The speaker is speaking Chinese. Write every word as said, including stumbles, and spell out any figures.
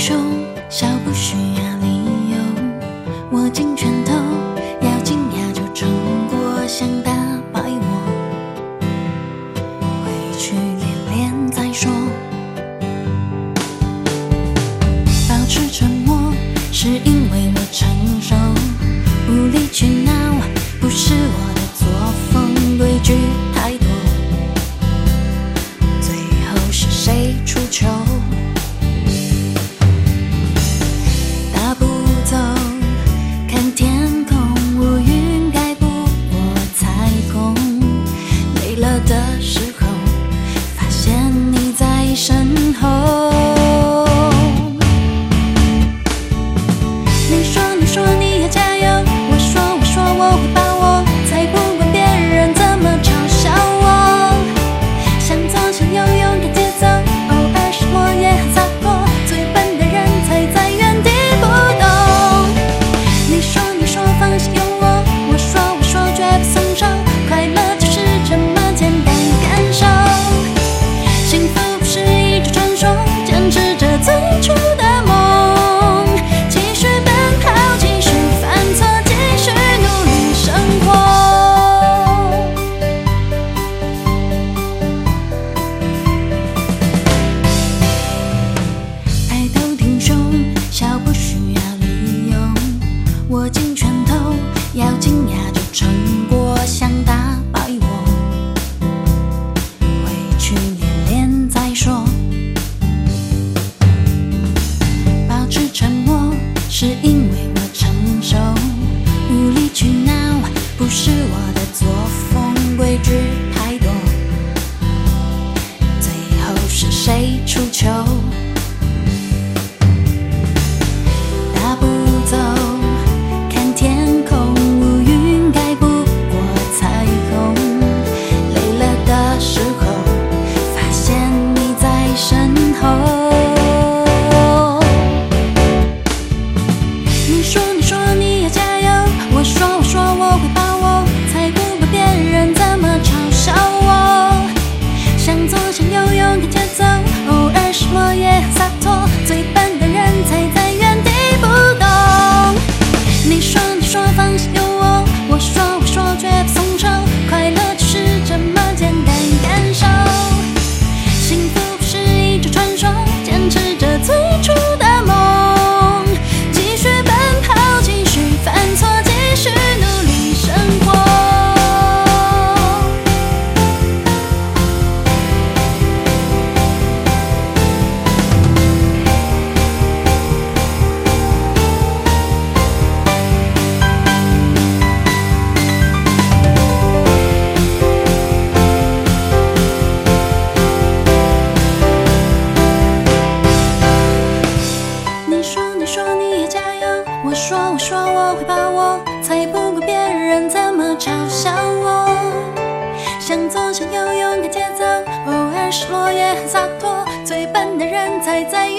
胸，笑不需要理由，握紧拳头，咬紧牙就撑过，想打败我，回去练练再说。保持沉默，是因为我成熟，无理取闹不是我的作风，规矩太多，最后是谁出糗？大步走，看天空，乌云盖不过彩虹。累了的时候，发现你在身后。你说你说你要加油，我说我说我会把握，才不管别人怎么嘲笑我。想左想右勇敢节奏，偶尔失落也很洒脱，最笨的人才在原地不动。你说你说放下有我，我说我说绝不松手，快乐就是这么简单感受。幸福不是一种传说，坚持着最初的梦，继续奔跑，继续犯错，继续努力生活。爱都挺凶，笑不需要理由，握紧拳头，咬紧牙就撑过，想打败我，回去练练再说。保持沉默，是因为我成熟，无理取闹不是我的作风，规矩太多，最后是谁出糗？大步走，看天空，乌云盖不过彩虹。累了的时候，发现你在身后。你说你说你要加油，我说我说我会把握，才不管别人怎么嘲笑我。想左想右勇敢节奏，偶尔失落也很洒脱，最笨的人才在原地不动。你说你说放下有我，我说我说绝不松手，快乐就是这么简单感受。幸福不是一种传说，坚持着最初的梦，继续奔跑，继续犯错，继续努力生活。你说你说你要加油，我说我说我会把握，才不管别人怎么嘲笑我。想左想右勇敢节奏，偶尔失落也很洒脱，最笨的人才在